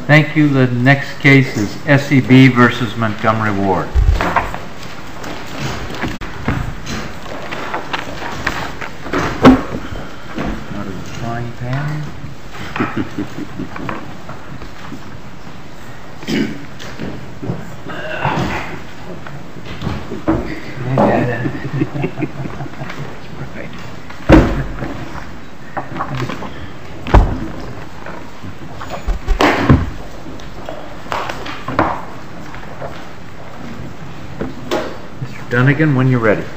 Thank you. The next case is SEB versus Montgomery Ward. Out of the frying pan. Mr. Dunnigan, when you're ready.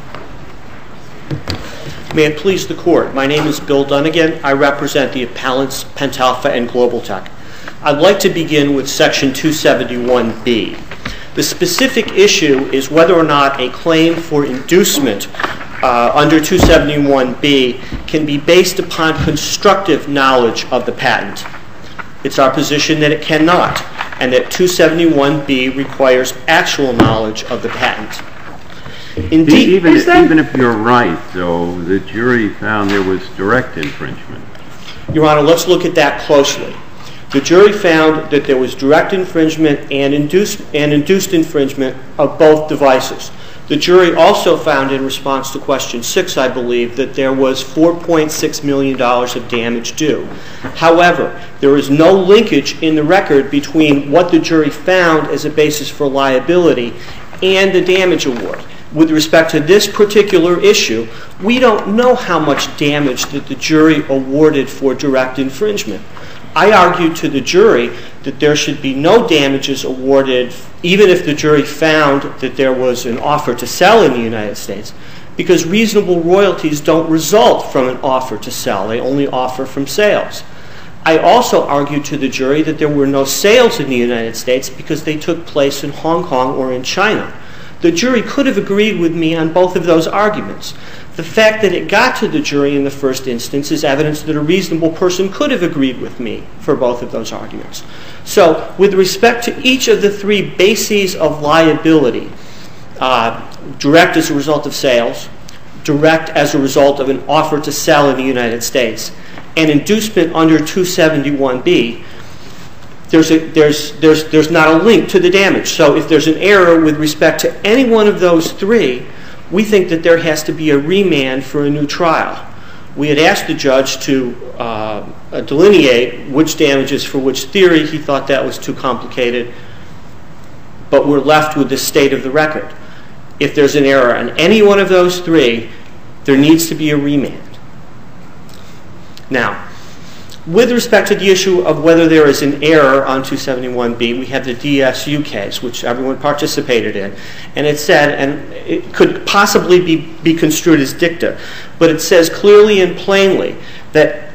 May it please the Court, my name is Bill Dunnigan. I represent the appellants Pentalpha and Globaltech. I'd like to begin with Section 271B. The specific issue is whether or not a claim for inducement under 271B can be based upon constructive knowledge of the patent. It's our position that it cannot, and that 271B requires actual knowledge of the patent. Indeed, even if you're right, though, the jury found there was direct infringement. Your Honor, let's look at that closely. The jury found that there was direct infringement and induced infringement of both devices. The jury also found, in response to question 6, I believe, that there was $4.6 million of damage due. However, there is no linkage in the record between what the jury found as a basis for liability and the damage award. With respect to this particular issue, we don't know how much damage that the jury awarded for direct infringement. I argued to the jury that there should be no damages awarded even if the jury found that there was an offer to sell in the United States, because reasonable royalties don't result from an offer to sell. They only offer from sales. I also argued to the jury that there were no sales in the United States because they took place in Hong Kong or in China. The jury could have agreed with me on both of those arguments. The fact that it got to the jury in the first instance is evidence that a reasonable person could have agreed with me for both of those arguments. So, with respect to each of the three bases of liability, direct as a result of sales, direct as a result of an offer to sell in the United States, and inducement under 271B, there's not a link to the damage. So if there's an error with respect to any one of those three, we think that there has to be a remand for a new trial. We had asked the judge to delineate which damages for which theory. He thought that was too complicated, but we're left with the state of the record. If there's an error on any one of those three, there needs to be a remand. Now, with respect to the issue of whether there is an error on 271B, we have the DSU case, which everyone participated in. And it said, and it could possibly be construed as dicta, but it says clearly and plainly that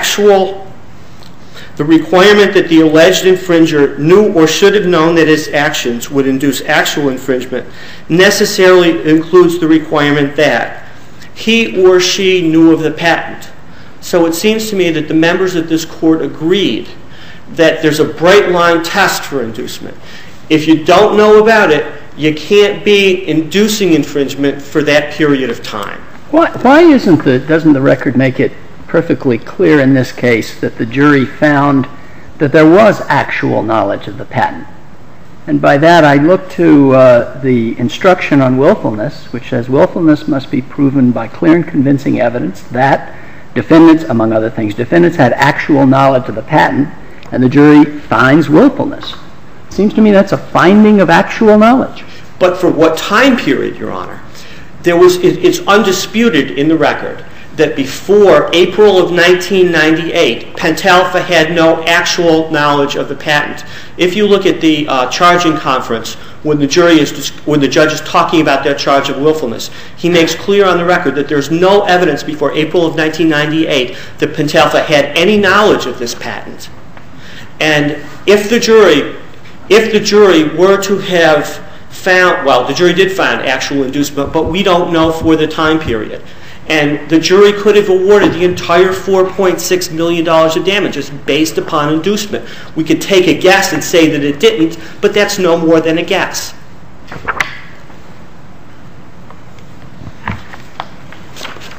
the requirement that the alleged infringer knew or should have known that his actions would induce actual infringement necessarily includes the requirement that he or she knew of the patent. So it seems to me that the members of this court agreed that there's a bright line test for inducement. If you don't know about it, you can't be inducing infringement for that period of time. Why doesn't the record make it perfectly clear in this case that the jury found that there was actual knowledge of the patent? And by that I look to the instruction on willfulness, which says willfulness must be proven by clear and convincing evidence that defendants, among other things, defendants had actual knowledge of the patent, and the jury finds willfulness. It seems to me that's a finding of actual knowledge. But for what time period, Your Honor? It's undisputed in the record that before April of 1998, Pentalpha had no actual knowledge of the patent. If you look at the charging conference, when the judge is talking about that charge of willfulness, he makes clear on the record that there's no evidence before April of 1998 that Pentalpha had any knowledge of this patent. And if the jury were to have found, well, the jury did find actual inducement, but we don't know for the time period. And the jury could have awarded the entire $4.6 million of damages based upon inducement. We could take a guess and say that it didn't, but that's no more than a guess.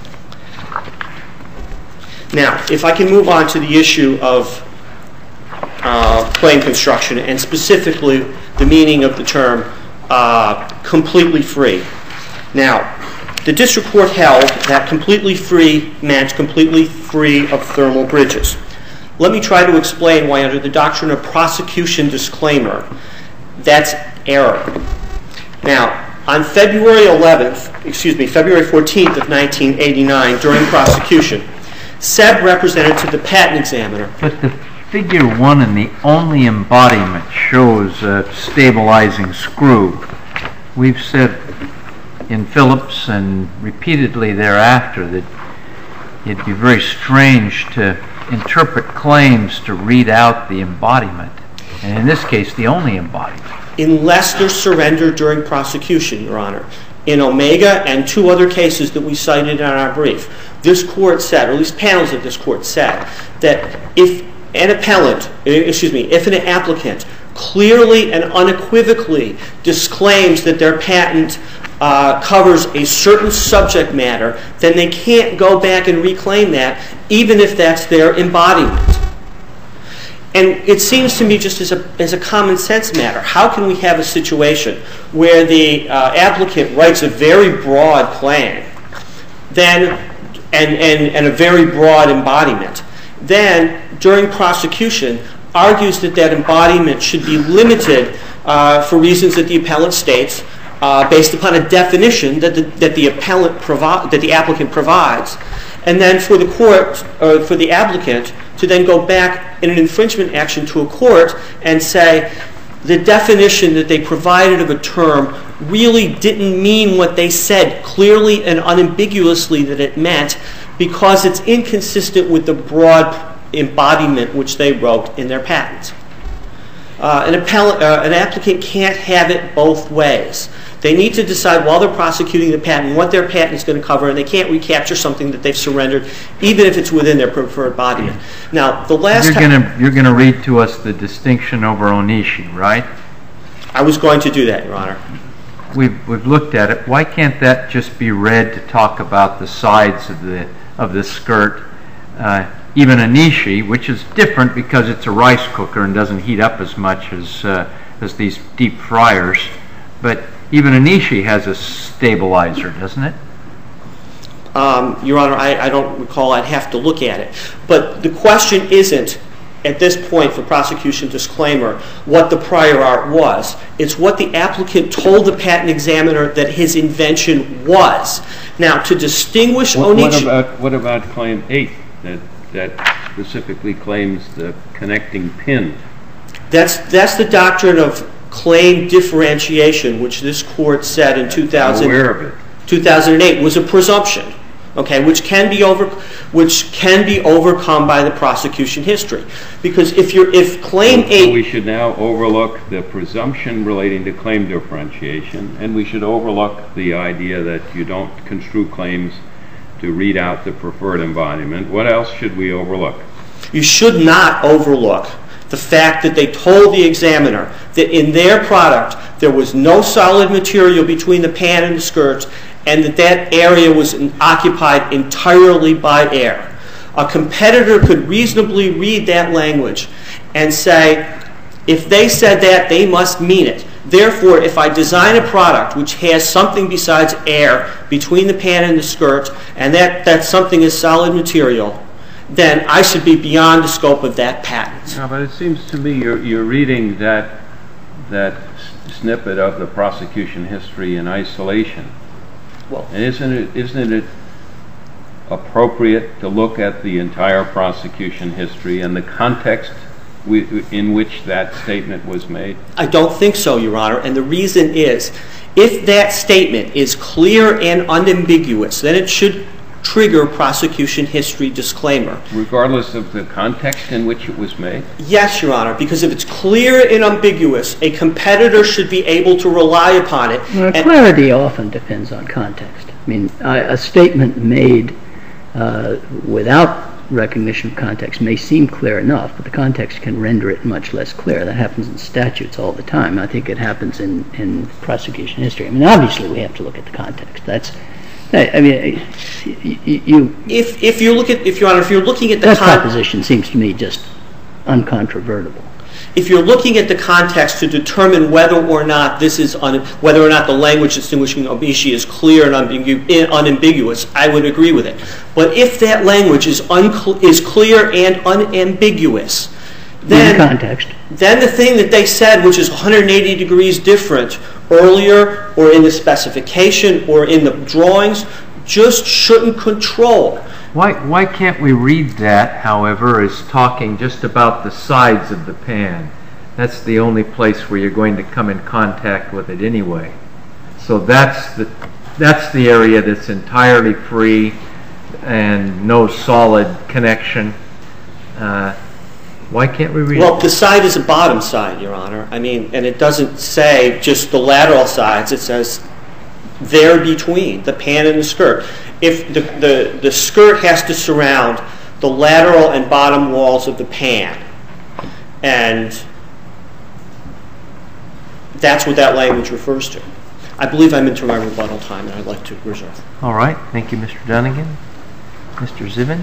Now, if I can move on to the issue of claim construction, and specifically the meaning of the term completely free. Now, the district court held that completely free meant completely free of thermal bridges. Let me try to explain why under the doctrine of prosecution disclaimer, that's error. Now, on February 14th of 1989, during prosecution, SEB represented to the patent examiner. But the figure 1 in the only embodiment shows a stabilizing screw. We've said in Phillips and repeatedly thereafter that it'd be very strange to interpret claims to read out the embodiment, and in this case the only embodiment. Unless they're surrendered during prosecution, Your Honor. In Omega and 2 other cases that we cited in our brief, this court said, or at least panels of this court said, that if an applicant clearly and unequivocally disclaims that their patent covers a certain subject matter, then they can't go back and reclaim that, even if that's their embodiment. And it seems to me just as a common sense matter, how can we have a situation where the applicant writes a very broad claim and a very broad embodiment, then during prosecution argues that that embodiment should be limited for reasons that the appellant states based upon a definition that the applicant provides, and then for the court or for the applicant to then go back in an infringement action to a court and say the definition that they provided of a term really didn't mean what they said clearly and unambiguously that it meant, because it's inconsistent with the broad embodiment which they wrote in their patent. An applicant can't have it both ways. They need to decide while they're prosecuting the patent what their patent is going to cover, and they can't recapture something that they've surrendered, even if it's within their preferred embodiment. Now, the last You're going to read to us the distinction over Onishi, right? I was going to do that, Your Honor. We've looked at it. Why can't that just be read to talk about the sides of the skirt? Even Onishi, which is different because it's a rice cooker and doesn't heat up as much as these deep fryers, but even Onishi has a stabilizer, doesn't it? Your Honor, I don't recall. I'd have to look at it. But the question isn't, at this point for prosecution disclaimer, what the prior art was. It's what the applicant told the patent examiner that his invention was. Now, to distinguish Onishi... What about Claim 8 that specifically claims the connecting pin? That's the doctrine of claim differentiation, which this court said in 2008 was a presumption, okay, which can be overcome by the prosecution history. Because if Claim 8... So we should now overlook the presumption relating to claim differentiation, and we should overlook the idea that you don't construe claims to read out the preferred embodiment. What else should we overlook? You should not overlook the fact that they told the examiner that in their product there was no solid material between the pan and the skirts, and that area was occupied entirely by air. A competitor could reasonably read that language and say, if they said that, they must mean it. Therefore, if I design a product which has something besides air between the pan and the skirt, and that something is solid material, then I should be beyond the scope of that patent. No, but it seems to me you're reading that snippet of the prosecution history in isolation. Well, and isn't it appropriate to look at the entire prosecution history and the context in which that statement was made? I don't think so, Your Honor, and the reason is, if that statement is clear and unambiguous, then it should trigger prosecution history disclaimer. Regardless of the context in which it was made? Yes, Your Honor, because if it's clear and ambiguous, a competitor should be able to rely upon it. Well, clarity often depends on context. I mean, a statement made without recognition of context may seem clear enough, but the context can render it much less clear. That happens in statutes all the time. I think it happens in prosecution history. I mean, obviously we have to look at the context. I mean, if you're looking at the that proposition seems to me just uncontrovertible. If you're looking at the context to determine whether or not whether or not the language distinguishing Omishi is clear and unambiguous, I would agree with it. But if that language is clear and unambiguous, then the thing that they said, which is 180 degrees different earlier or in the specification or in the drawings, just shouldn't control. Why can't we read that, however, as talking just about the sides of the pan? That's the only place where you're going to come in contact with it anyway. So that's the area that's entirely free and no solid connection. Why can't we read it? Well, the side is a bottom side, Your Honor. I mean, and it doesn't say just the lateral sides. It says there between the pan and the skirt. If the skirt has to surround the lateral and bottom walls of the pan, and that's what that language refers to. I believe I'm into my rebuttal time, and I'd like to reserve. All right. Thank you, Mr. Dunnigan. Mr. Zivin?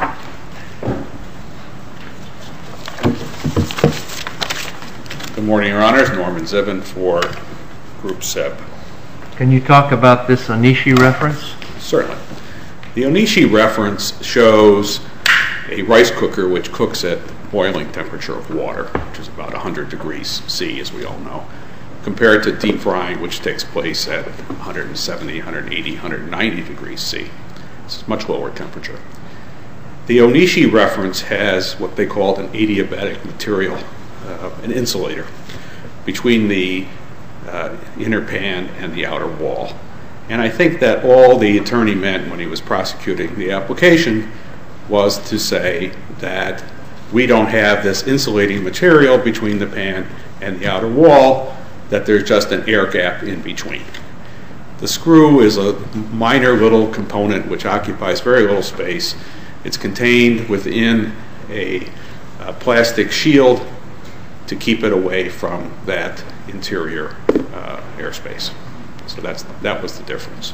Good morning, Your Honors. Norman Zivin for Group SEB. Can you talk about this Onishi reference? Certainly. The Onishi reference shows a rice cooker which cooks at boiling temperature of water, which is about 100 degrees C, as we all know, compared to deep frying, which takes place at 170, 180, 190 degrees C. It's a much lower temperature. The Onishi reference has what they call an adiabatic material, an insulator, between the inner pan and the outer wall. And I think that all the attorney meant when he was prosecuting the application was to say that we don't have this insulating material between the pan and the outer wall, that there's just an air gap in between. The screw is a minor little component which occupies very little space. It's contained within a plastic shield to keep it away from that interior airspace. So that was the difference.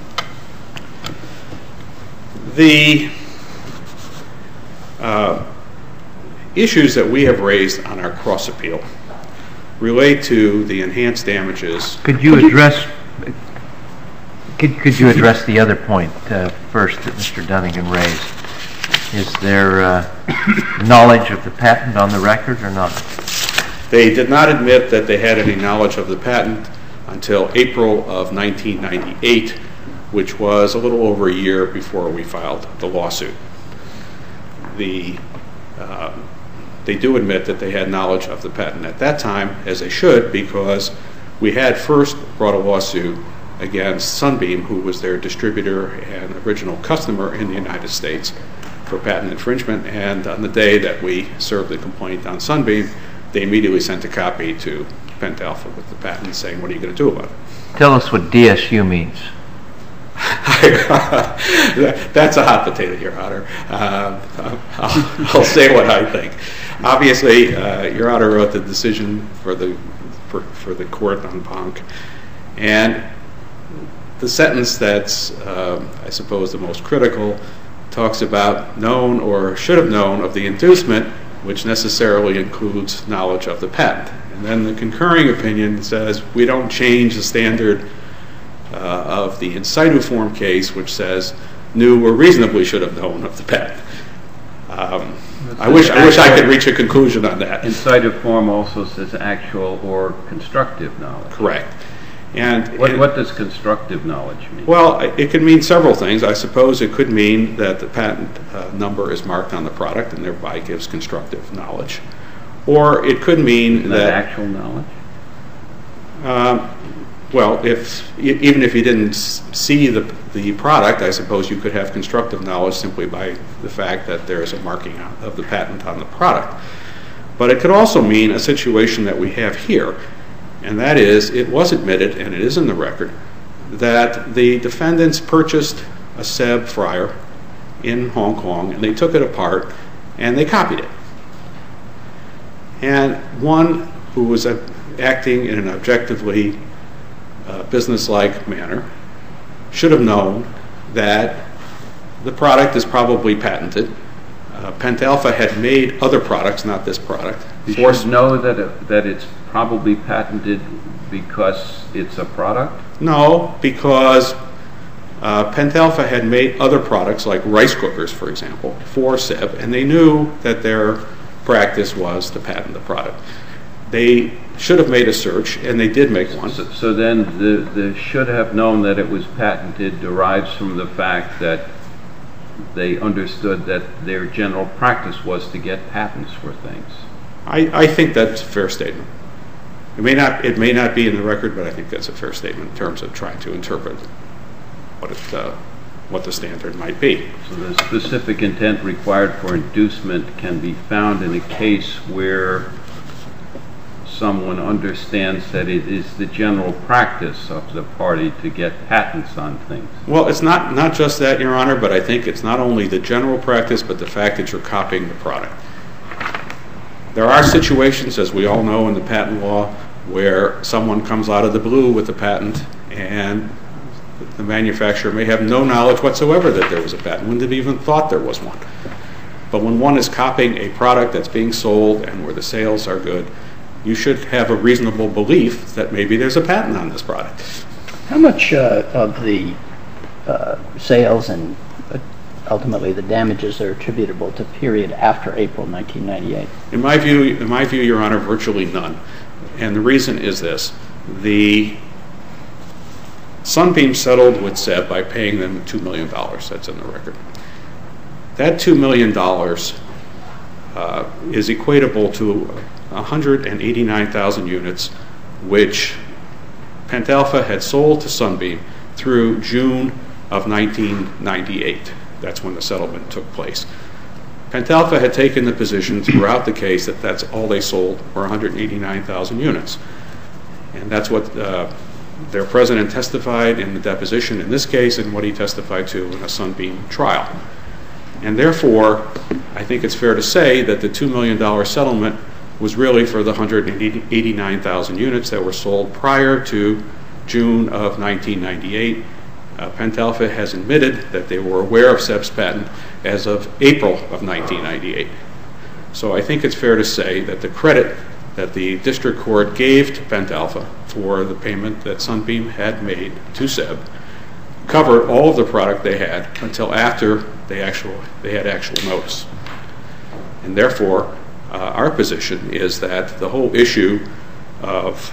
The issues that we have raised on our cross appeal relate to the enhanced damages. Could you address the other point first that Mr. Dunnigan raised? Is there knowledge of the patent on the record or not? They did not admit that they had any knowledge of the patent until April of 1998, which was a little over a year before we filed the lawsuit. They do admit that they had knowledge of the patent at that time, as they should, because we had first brought a lawsuit against Sunbeam, who was their distributor and original customer in the United States, for patent infringement. And on the day that we served the complaint on Sunbeam, they immediately sent a copy to Pentalpha with the patent saying, what are you going to do about it? Tell us what DSU means. That's a hot potato, Your Honor. I'll say what I think. Obviously, Your Honor wrote the decision for the court en banc, and the sentence that's, I suppose, the most critical talks about known or should have known of the inducement, which necessarily includes knowledge of the patent. And then the concurring opinion says we don't change the standard of the in situ form case, which says knew or reasonably should have known of the patent. I wish I could reach a conclusion on that. In situ form also says actual or constructive knowledge. Correct. And what does constructive knowledge mean? Well, it can mean several things. I suppose it could mean that the patent number is marked on the product and thereby gives constructive knowledge. Or it could mean that actual knowledge? Well, even if you didn't see the product, I suppose you could have constructive knowledge simply by the fact that there is a marking of the patent on the product. But it could also mean a situation that we have here, and that is it was admitted, and it is in the record, that the defendants purchased a SEB fryer in Hong Kong, and they took it apart, and they copied it. And one who was acting in an objectively business-like manner should have known that the product is probably patented. Pentalpha had made other products, not this product. You should know that it's probably patented because it's a product? No, because Pentalpha had made other products like rice cookers, for example, for SEB, and they knew that their practice was to patent the product. They should have made a search, and they did make one. So then the should have known that it was patented derives from the fact that they understood that their general practice was to get patents for things. I think that's a fair statement. It may not be in the record, but I think that's a fair statement in terms of trying to interpret what the standard might be. So the specific intent required for inducement can be found in a case where someone understands that it is the general practice of the party to get patents on things. Well, it's not just that, Your Honor, but I think it's not only the general practice, but the fact that you're copying the product. There are situations, as we all know in the patent law, where someone comes out of the blue with a patent and the manufacturer may have no knowledge whatsoever that there was a patent, wouldn't have even thought there was one. But when one is copying a product that's being sold and where the sales are good, you should have a reasonable belief that maybe there's a patent on this product. How much of the sales and ultimately the damages are attributable to period after April 1998? In my view, Your Honor, virtually none. And the reason is this. The Sunbeam settled with SEB by paying them $2 million. That's in the record. That $2 million is equatable to 189,000 units, which Pentalpha had sold to Sunbeam through June of 1998. That's when the settlement took place. Pentalpha had taken the position throughout the case that that's all they sold were 189,000 units. And that's what their president testified in the deposition in this case and what he testified to in a Sunbeam trial. And therefore, I think it's fair to say that the $2 million settlement was really for the 189,000 units that were sold prior to June of 1998. Pentalpha has admitted that they were aware of SEB's patent as of April of 1998. So I think it's fair to say that the credit that the district court gave to Pentalpha for the payment that Sunbeam had made to SEB covered all of the product they had until after they had actual notice. And therefore, our position is that the whole issue of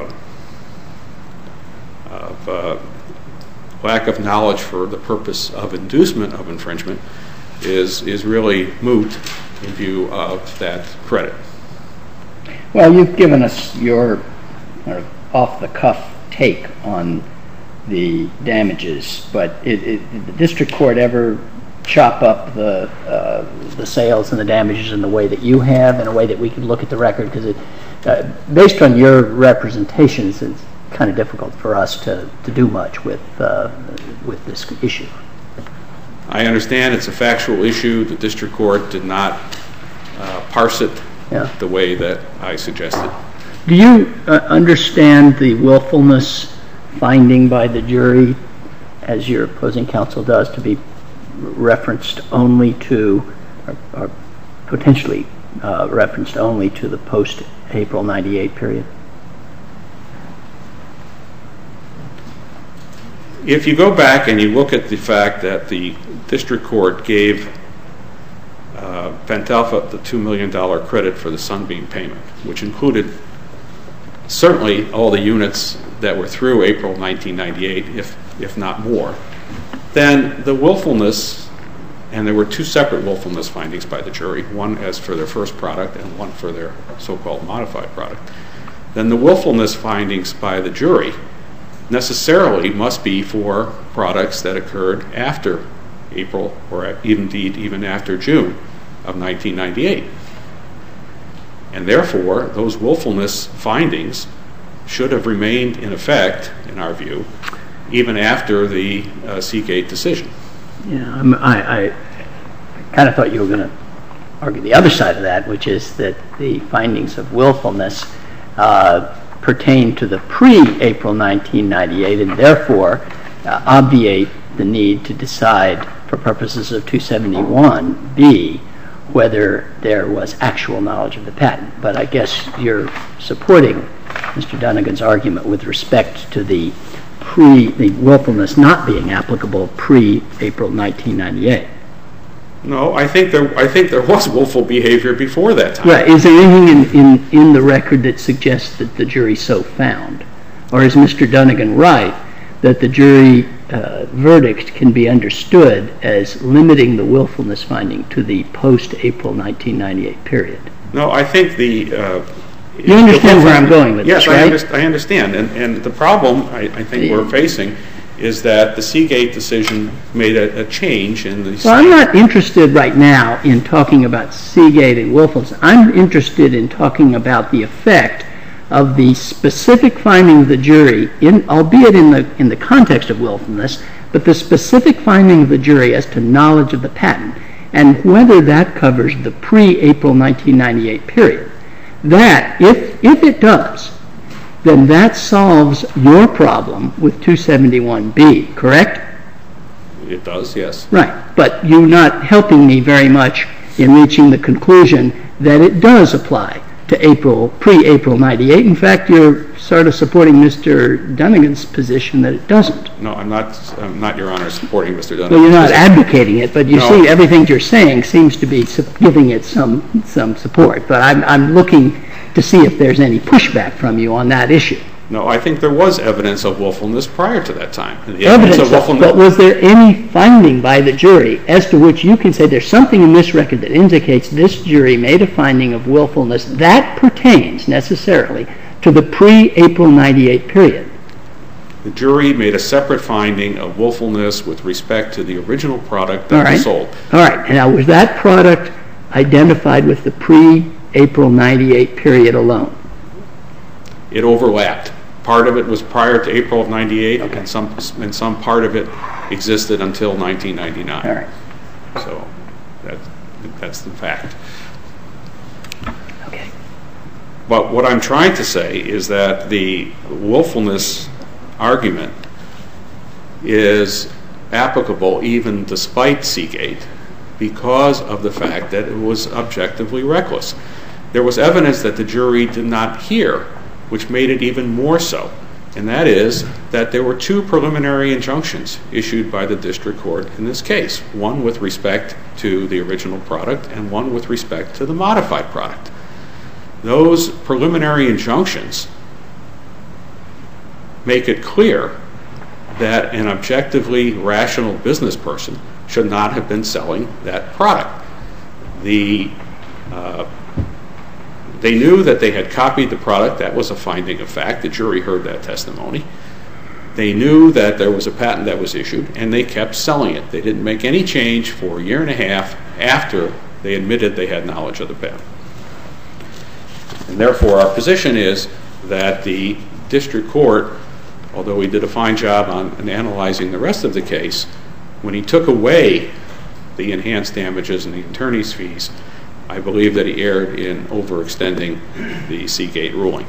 lack of knowledge for the purpose of inducement of infringement is really moot in view of that credit. Well, you've given us your off-the-cuff take on the damages, but did the district court ever chop up the sales and the damages in the way that you have, in a way that we can look at the record? Because based on your representations, it's kind of difficult for us to do much with this issue. I understand it's a factual issue. The district court did not parse it the way that I suggested. Do you understand the willfulness finding by the jury, as your opposing counsel does, to be referenced only to, or potentially referenced only to the post-April 98 period? If you go back and you look at the fact that the district court gave Pentalpha the $2 million credit for the Sunbeam payment, which included certainly all the units that were through April 1998, if not more, then the willfulness, and there were two separate willfulness findings by the jury, one as for their first product and one for their so-called modified product, then the willfulness findings by the jury necessarily must be for products that occurred after April, or indeed even after June of 1998. And therefore, those willfulness findings should have remained in effect, in our view, even after the Seagate decision. Yeah, I kind of thought you were going to argue the other side of that, which is that the findings of willfulness pertain to the pre-April 1998 and therefore obviate the need to decide for purposes of 271B whether there was actual knowledge of the patent. But I guess you're supporting Mr. Dunnigan's argument with respect to the willfulness not being applicable pre-April 1998. No, I think there was willful behavior before that time. Right. Is there anything in the record that suggests that the jury so found? Or is Mr. Dunnigan right that the jury verdict can be understood as limiting the willfulness finding to the post-April 1998 period? No, I think you understand where I'm going with this, right? Yes, I understand. And the problem I think we're facing is that the Seagate decision made a change in the... Well, I'm not interested right now in talking about Seagate and willfulness. I'm interested in talking about the effect of the specific finding of the jury, albeit in the context of willfulness, but the specific finding of the jury as to knowledge of the patent, and whether that covers the pre-April 1998 period. That, if it does, then that solves your problem with 271B, correct? It does, yes. Right, but you're not helping me very much in reaching the conclusion that it does apply to pre-April 98. In fact, you're sort of supporting Mr. Dunnigan's position that it doesn't. No, I'm not, Your Honor, supporting Mr. Dunnigan. Well, you're not advocating it, but you see everything you're saying seems to be giving it some support. But I'm looking to see if there's any pushback from you on that issue. No, I think there was evidence of willfulness prior to that time. But was there any finding by the jury as to which you can say there's something in this record that indicates this jury made a finding of willfulness that pertains necessarily to the pre-April 98 period? The jury made a separate finding of willfulness with respect to the original product that was sold. All right. And now, was that product identified with the pre-April 98 period alone? It overlapped. Part of it was prior to April of 98, and some part of it existed until 1999. All right. So that's the fact. Okay. But what I'm trying to say is that the willfulness argument is applicable even despite Seagate because of the fact that it was objectively reckless. There was evidence that the jury did not hear, which made it even more so, and that is that there were two preliminary injunctions issued by the district court in this case, one with respect to the original product and one with respect to the modified product. Those preliminary injunctions make it clear that an objectively rational business person should not have been selling that product. They knew that they had copied the product. That was a finding of fact. The jury heard that testimony. They knew that there was a patent that was issued, and they kept selling it. They didn't make any change for a year and a half after they admitted they had knowledge of the patent. And therefore, our position is that the district court, although he did a fine job on analyzing the rest of the case, when he took away the enhanced damages and the attorney's fees, I believe that he erred in overextending the Seagate ruling.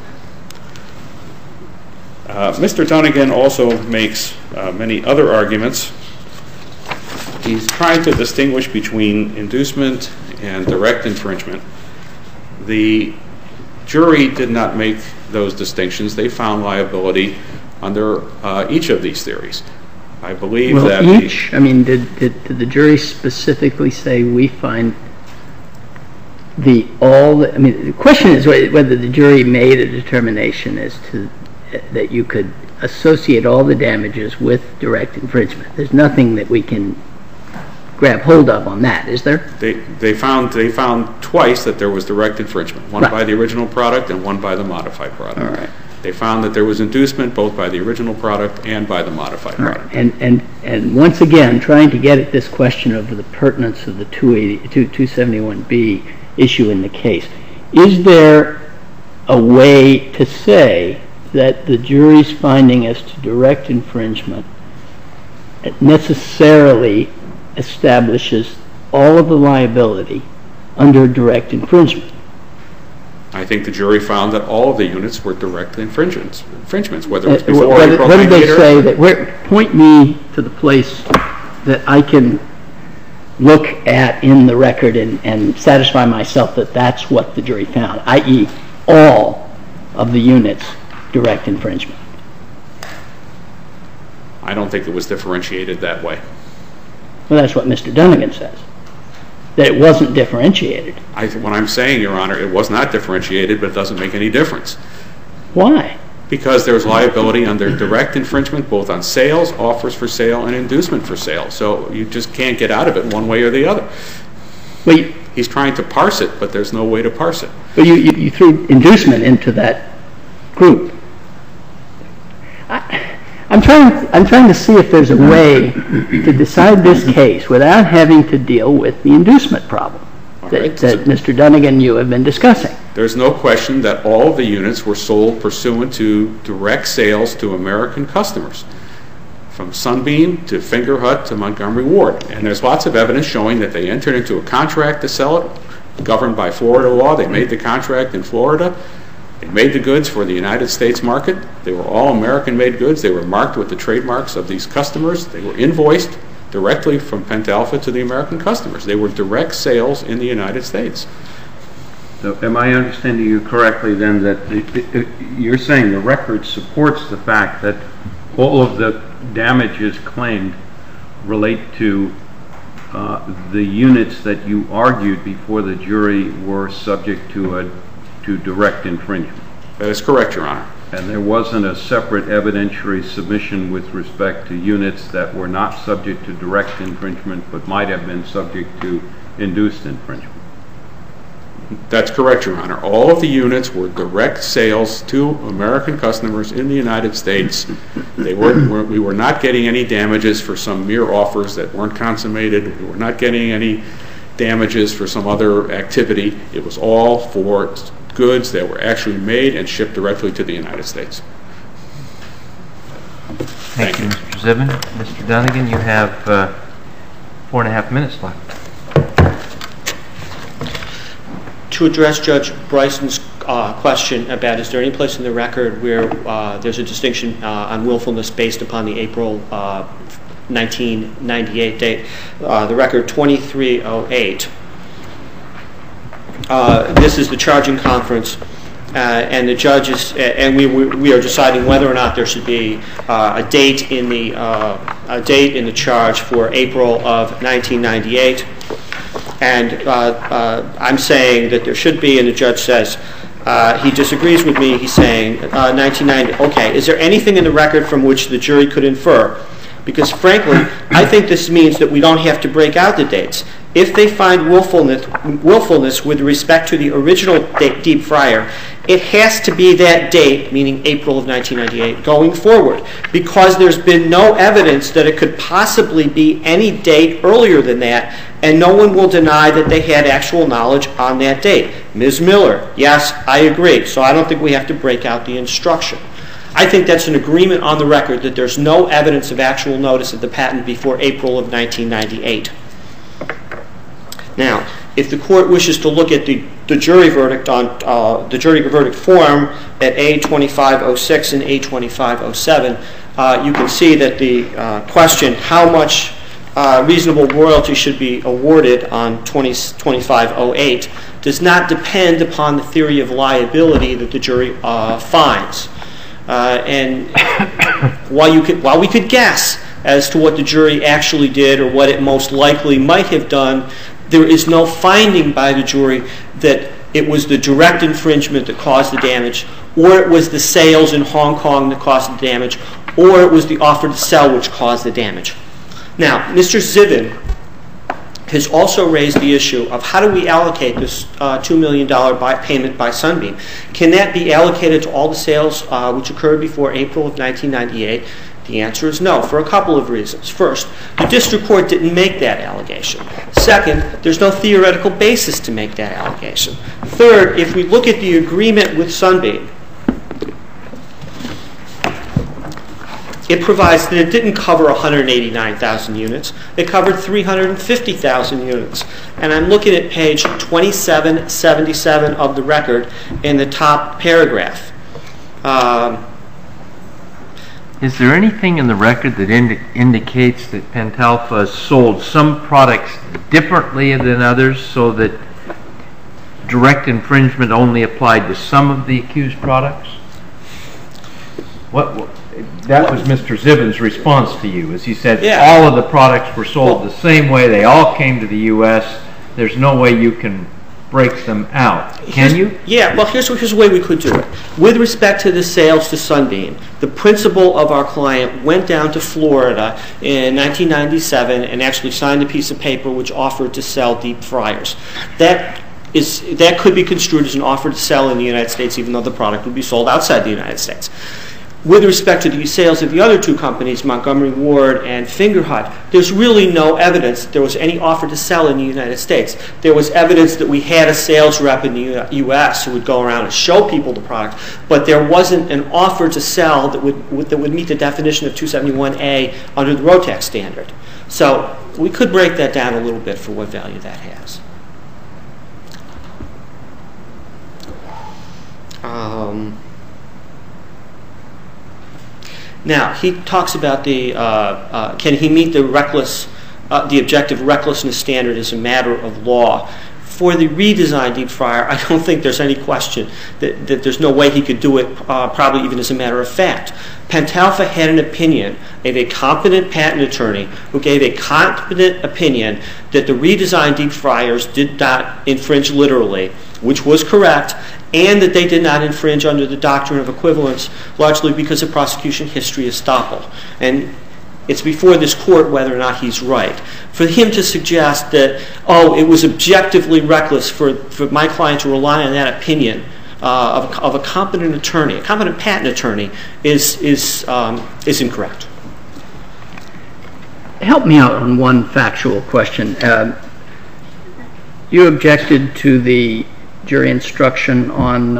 Mr. Dunnigan also makes many other arguments. He's trying to distinguish between inducement and direct infringement. The jury did not make those distinctions. They found liability under each of these theories. I believe that each? I mean, did the jury specifically say we find the question is whether the jury made a determination as to that you could associate all the damages with direct infringement. There's nothing that we can grab hold of on that, is there? They found twice that there was direct infringement, one by the original product and one by the modified product. All right. They found that there was inducement both by the original product and by the modified product. And once again, trying to get at this question of the pertinence of the 271B issue in the case, is there a way to say that the jury's finding as to direct infringement necessarily establishes all of the liability under direct infringement? I think the jury found that all of the units were direct infringements, whether it was before April 98 or... What did they say? Point me to the place that I can look at in the record and satisfy myself that that's what the jury found, i.e. all of the units direct infringement? I don't think it was differentiated that way. Well, that's what Mr. Dunnigan says, that it wasn't differentiated. What I'm saying, Your Honor, it was not differentiated, but it doesn't make any difference. Why? Because there's liability under direct infringement, both on sales, offers for sale, and inducement for sale. So you just can't get out of it one way or the other. Well, he's trying to parse it, but there's no way to parse it. But you threw inducement into that group. I'm trying to see if there's a way to decide this case without having to deal with the inducement problem that Mr. Dunnigan and you have been discussing. There's no question that all of the units were sold pursuant to direct sales to American customers, from Sunbeam to Fingerhut to Montgomery Ward. And there's lots of evidence showing that they entered into a contract to sell it, governed by Florida law. They made the contract in Florida. They made the goods for the United States market. They were all American-made goods. They were marked with the trademarks of these customers. They were invoiced directly from Pentalpha to the American customers. They were direct sales in the United States. So am I understanding you correctly then that you're saying the record supports the fact that all of the damages claimed relate to the units that you argued before the jury were subject to direct infringement? That is correct, Your Honor. And there wasn't a separate evidentiary submission with respect to units that were not subject to direct infringement but might have been subject to induced infringement? That's correct, Your Honor. All of the units were direct sales to American customers in the United States. We were not getting any damages for some mere offers that weren't consummated. We were not getting any damages for some other activity. It was all for goods that were actually made and shipped directly to the United States. Thank you, Mr. Zivin. Mr. Dunnigan, you have 4.5 minutes left. To address Judge Bryson's question about is there any place in the record where there's a distinction on willfulness based upon the April 1998 date, the record 2308. This is the charging conference, and the judges and we are deciding whether or not there should be a date in the charge for April of 1998. And I'm saying that there should be, and the judge says he disagrees with me. He's saying 1990. Okay, is there anything in the record from which the jury could infer? Because frankly, I think this means that we don't have to break out the dates. If they find willfulness with respect to the original deep fryer, it has to be that date, meaning April of 1998, going forward, because there's been no evidence that it could possibly be any date earlier than that, and no one will deny that they had actual knowledge on that date. Ms. Miller, yes, I agree, so I don't think we have to break out the instruction. I think that's an agreement on the record that there's no evidence of actual notice of the patent before April of 1998. Now, if the court wishes to look at the jury verdict on the jury verdict form at A2506 and A2507, you can see that the question how much reasonable royalty should be awarded on 2508 does not depend upon the theory of liability that the jury finds. And while we could guess as to what the jury actually did or what it most likely might have done, there is no finding by the jury that it was the direct infringement that caused the damage, or it was the sales in Hong Kong that caused the damage, or it was the offer to sell which caused the damage. Now, Mr. Zivin has also raised the issue of how do we allocate this $2 million payment by Sunbeam. Can that be allocated to all the sales which occurred before April of 1998? The answer is no, for a couple of reasons. First, the district court didn't make that allegation. Second, there's no theoretical basis to make that allegation. Third, if we look at the agreement with Sunbeam, it provides that it didn't cover 189,000 units. It covered 350,000 units. And I'm looking at page 2777 of the record in the top paragraph. Is there anything in the record that indicates that Pentalpha sold some products differently than others so that direct infringement only applied to some of the accused products? That was Mr. Zivins' response to you, as he said all of the products were sold the same way, they all came to the U.S., there's no way you can break them out. Can you? Yeah, well, here's a way we could do it. With respect to the sales to Sunbeam, the principal of our client went down to Florida in 1997 and actually signed a piece of paper which offered to sell deep fryers. That could be construed as an offer to sell in the United States, even though the product would be sold outside the United States. With respect to the sales of the other two companies, Montgomery Ward and Fingerhut, there's really no evidence that there was any offer to sell in the United States. There was evidence that we had a sales rep in the U.S. who would go around and show people the product, but there wasn't an offer to sell that would meet the definition of 271A under the Rotax standard. So we could break that down a little bit for what value that has. Now, he talks about can he meet the objective recklessness standard as a matter of law. For the redesigned deep fryer, I don't think there's any question that there's no way he could do it, probably even as a matter of fact. Pentalpha had an opinion of a competent patent attorney who gave a competent opinion that the redesigned deep fryers did not infringe literally, which was correct, and that they did not infringe under the doctrine of equivalence, largely because of prosecution history estoppel. And it's before this court whether or not he's right. For him to suggest that, it was objectively reckless for my client to rely on that opinion of a competent attorney, a competent patent attorney, is incorrect. Help me out on one factual question. You objected to the jury instruction on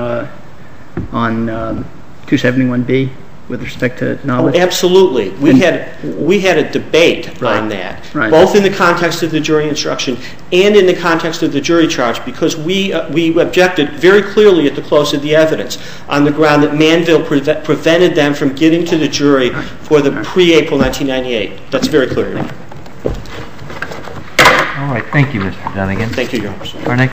271B with respect to knowledge? Absolutely. We had a debate on that, both in the context of the jury instruction and in the context of the jury charge, because we objected very clearly at the close of the evidence on the ground that Manville prevented them from getting to the jury for the pre-April 1998. That's very clear. All right. Thank you, Mr. Dunnigan. Thank you, Your Honor. Our next